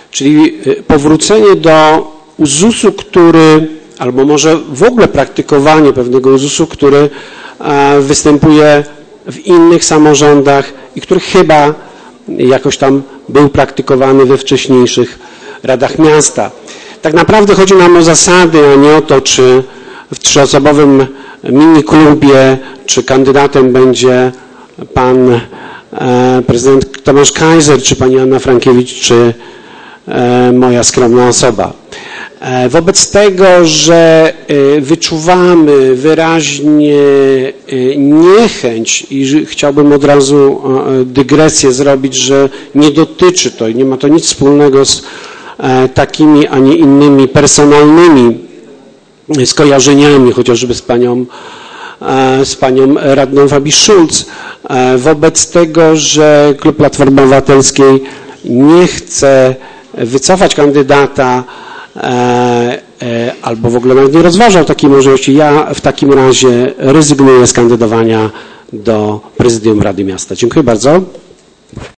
czyli powrócenie do uzusu, który, albo może w ogóle praktykowanie pewnego uzusu, który występuje w innych samorządach i który chyba jakoś tam był praktykowany we wcześniejszych radach miasta. Tak naprawdę chodzi nam o zasady, a nie o to, czy w trzyosobowym miniklubie, czy kandydatem będzie pan prezydent Tomasz Kaiser, czy pani Anna Frankiewicz, czy moja skromna osoba. Wobec tego, że wyczuwamy wyraźnie niechęć i chciałbym od razu dygresję zrobić, że nie dotyczy to i nie ma to nic wspólnego z takimi, a nie innymi personalnymi skojarzeniami, chociażby z panią radną Fabi Schulz. Wobec tego, że klub Platformy Obywatelskiej nie chce wycofać kandydata albo w ogóle nawet nie rozważał takiej możliwości, ja w takim razie rezygnuję z kandydowania do prezydium Rady Miasta. Dziękuję bardzo.